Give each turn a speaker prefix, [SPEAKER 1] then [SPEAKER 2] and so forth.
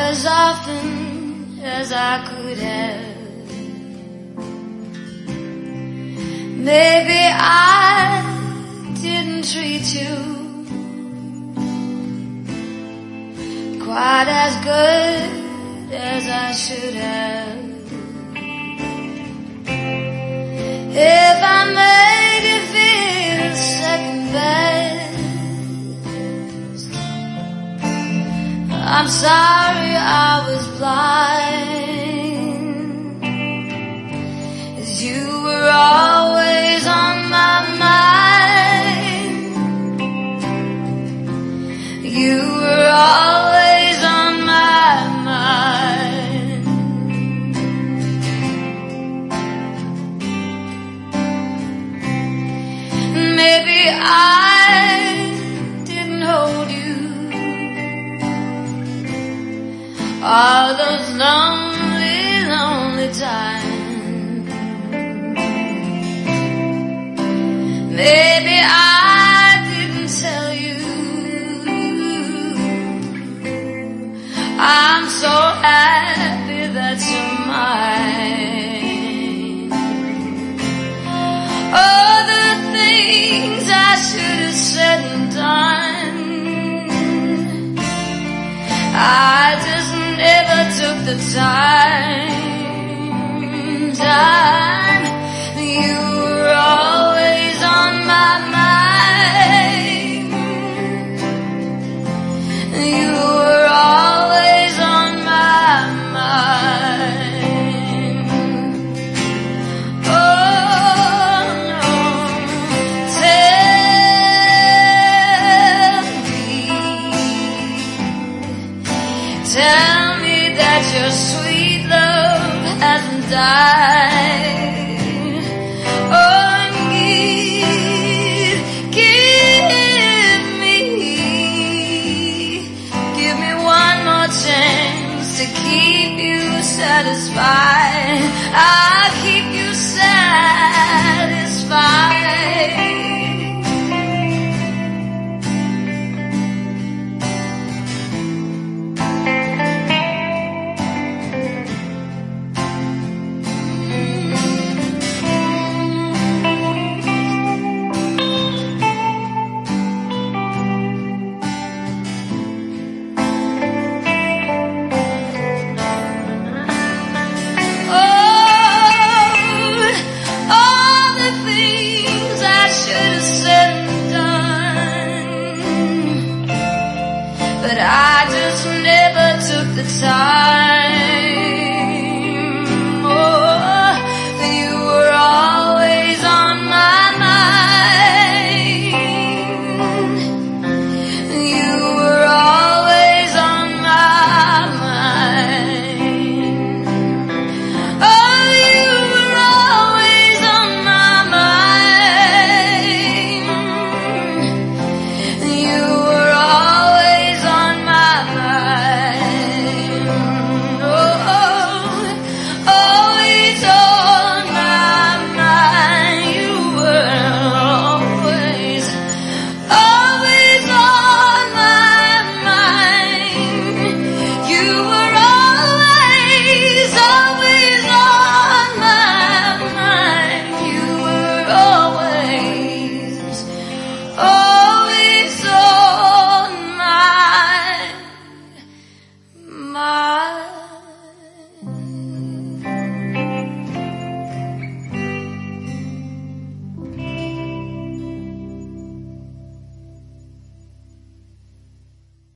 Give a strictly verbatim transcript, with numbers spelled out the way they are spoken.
[SPEAKER 1] as often as I could have. Maybe I didn't treat you quite as good as I should have. If I made you feel second best, I'm sorry I was blind, 'cause you were always on my mind. You were always on my mind. Maybe I didn't hold you all those lonely, lonely times. Maybe I didn't tell you I'm so happy that you're mine. Oh, the things I should have said and done, I just never took the time. Time, you were always on my mind. You were always on my mind. Oh no, tell me, tell me that your sweet love hasn't died. Oh, and give, give me, give me one more chance to keep you satisfied. I'll keep you satisfied. But I just never took the time.